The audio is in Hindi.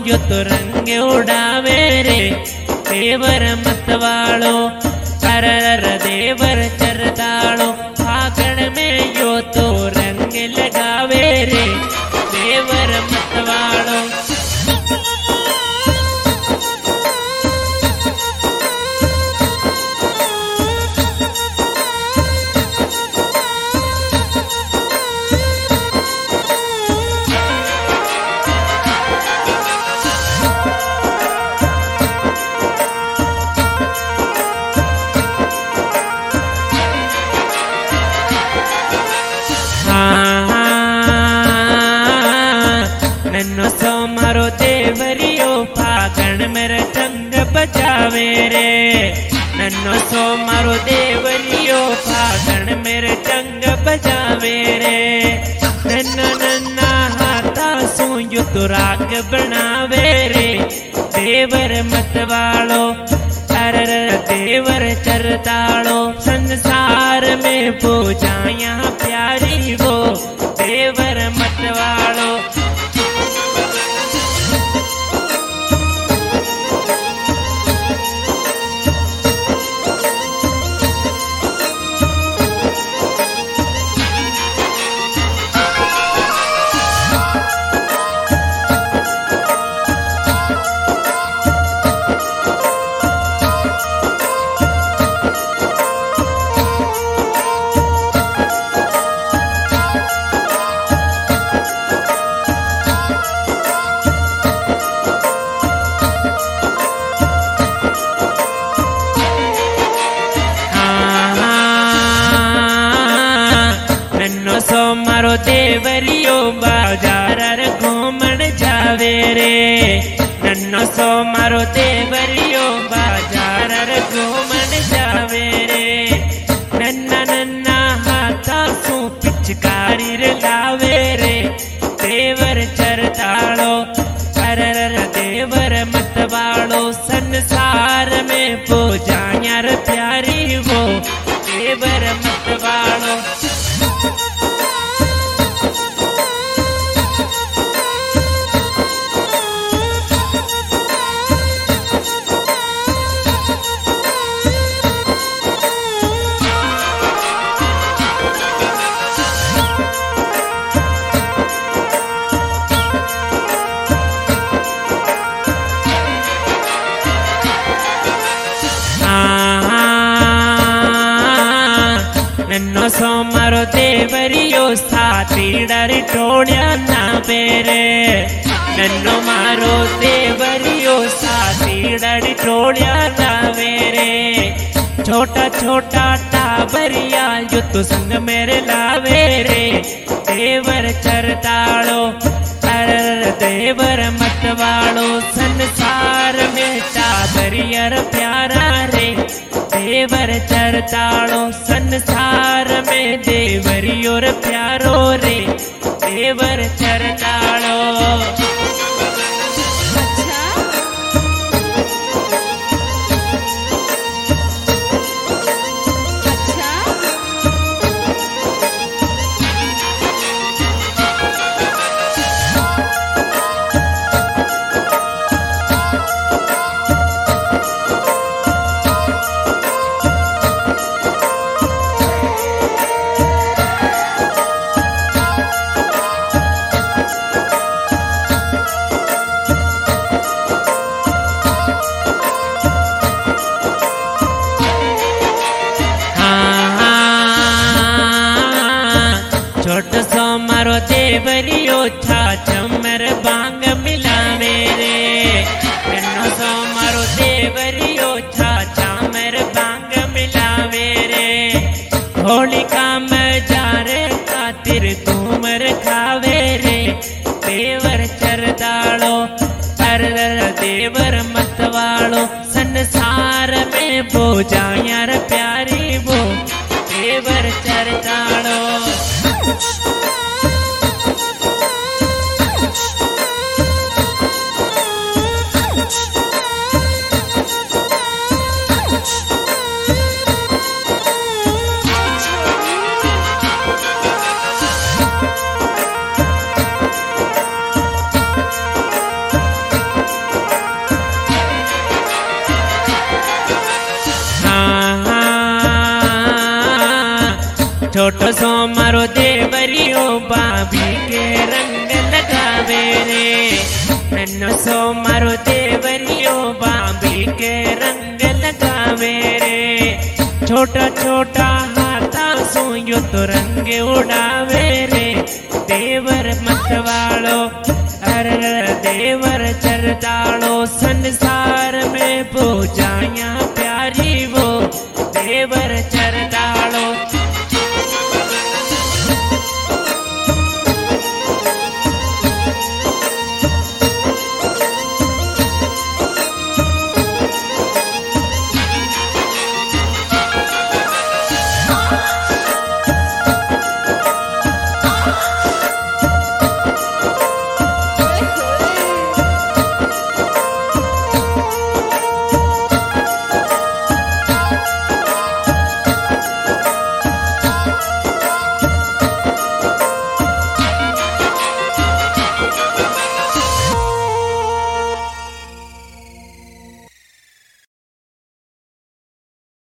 जो तो रंग उड़ावे रे देवर मतवालो। अरर देवर चरतालो फागण में यो तो रंग लगावे रे देवर मतवालो। नन्नो सो मारो देवरियो फागण मेरे रंग बजावे रे। नन्नो सो मारो देवरियो फागण मेरे रंग बजावे रे। नन्ना नन्ना हाथा सो यो तो राग बनावे रे देवर मतवालो। अरर देवर चरतालो संसार में पूजाया प्यारी वो देवर मतवालो। नन्नो सो मारो देवरियो बाजार घूमण जावे रे। नन्नो सो मारो देवरियो बाजार घूमण जावे रे। नन्ना नन्ना हाथा सू पिचकारी लावे रे देवर चरतालो। अरर देवर मतवालो संसार में पूजाया प्यारी वो देवर मतवालो। नन्नो सो मारो देवरियो साथी डरी टोड़िया ना पेरे। नन्नो मारो देवरियो साथी डरी टोड़िया ना पेरे। छोटा छोटा टाबरिया जो तो संग मेरे लावे रे देवर चरतालो। अरर देवर मतवालो संसार में टाबरिया प्यारा रे देवर चरतालो। संसार में देवरियो प्यारो रे देवर चरतालो। छोट सो मारो देवरियो छा चमर बांग मिलावे रे। नन्नो सो मारो देवरियो छा चमर बांग मिलावे रे। होलिका में जा रे खातिर घूमर खावे रे देवर चरतालो। अरर देवर मतवालो संसार में बोझाया प्यारी वो देवर चरतालो। छोटो सो मारो देवरियो भाभी के रंग लगावे रे। नन्नो सो मारो देवरियो भाभी के रंग लगावे रे। छोटा छोटा हाथा सो यो तो रंग उड़ावे रे। देवर मतवालो अर देवर चरदालो संसार